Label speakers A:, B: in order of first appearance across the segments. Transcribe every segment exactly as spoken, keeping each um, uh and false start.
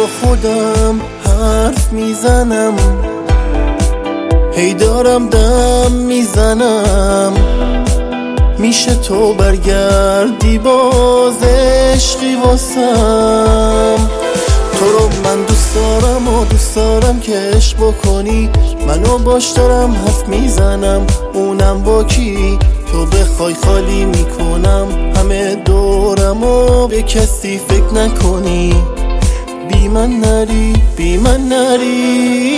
A: خودم حرف میزنم، هی دارم دم میزنم. میشه تو برگردی باز عشقی واسم. تو رو من دوست دارم و دوست دارم که عشق بکنی. منو باش دارم حرف میزنم، اونم با کی؟ تو بخوای خالی میکنم همه دورم و به کسی فکر نکنی. بی من نری، بی من نری.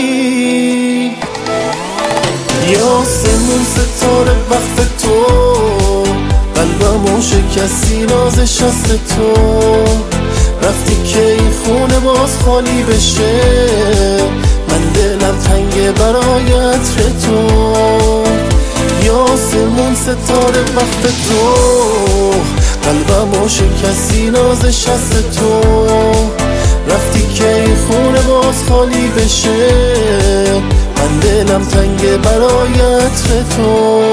A: یا سمون ستاره وقت تو، قلبمو شکستی نازش هست تو. رفتی که این خونه باز خالی بشه، من دلم تنگه برای عطر تو. یا سمون ستاره وقت تو، قلبمو شکستی نازش هست تو. رفتی که این خونه باز خالی بشه، من دلم تنگه برای عطر تو.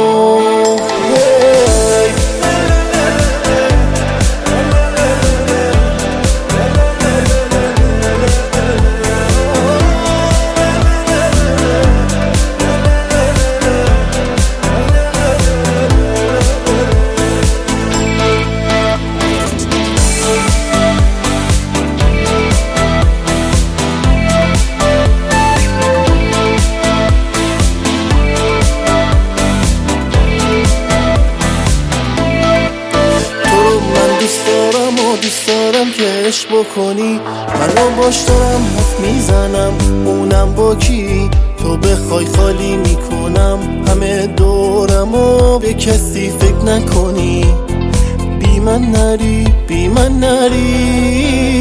A: دوست دارم که عشق بکنی. منو باش دارم حرف میزنم، اونم با کی؟ تو بخوای خالی میکنم همه دورم و به کسی فکر نکنی. بی من نری، بی من نری.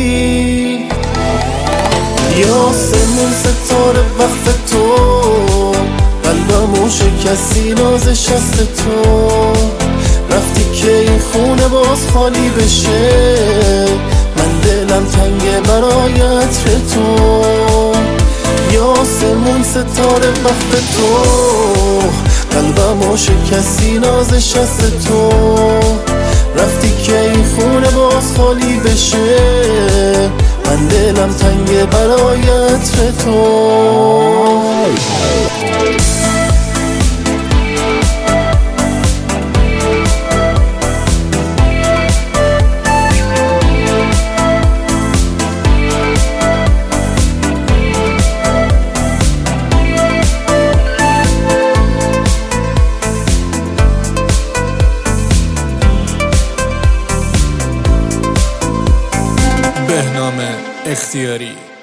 A: یا سمون ستاره وقت تو، قلبمو شکستی نازش هست تو. رفتی که این خونه باز خالی بشه، من دلم تنگه برای عطر تو. یا سمون ستاره وقت تو، قلبمو شکستی نازش هست تو. رفتی که این خونه باز خالی بشه، من دلم تنگه برای عطر تو.
B: بهنام اختیاری.